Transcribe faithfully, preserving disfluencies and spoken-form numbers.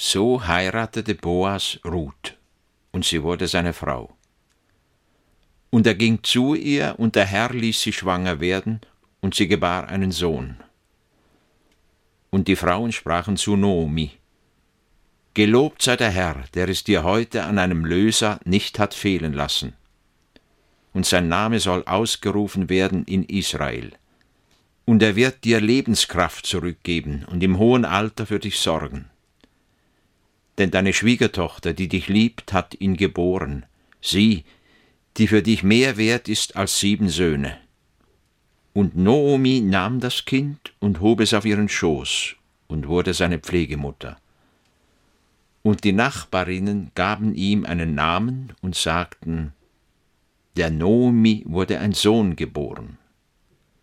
So heiratete Boas Ruth, und sie wurde seine Frau. Und er ging zu ihr, und der Herr ließ sie schwanger werden, und sie gebar einen Sohn. Und die Frauen sprachen zu Noomi: Gelobt sei der Herr, der es dir heute an einem Löser nicht hat fehlen lassen. Und sein Name soll ausgerufen werden in Israel. Und er wird dir Lebenskraft zurückgeben und im hohen Alter für dich sorgen. Denn deine Schwiegertochter, die dich liebt, hat ihn geboren, sie, die für dich mehr wert ist als sieben Söhne. Und Noomi nahm das Kind und hob es auf ihren Schoß und wurde seine Pflegemutter. Und die Nachbarinnen gaben ihm einen Namen und sagten: Der Noomi wurde ein Sohn geboren.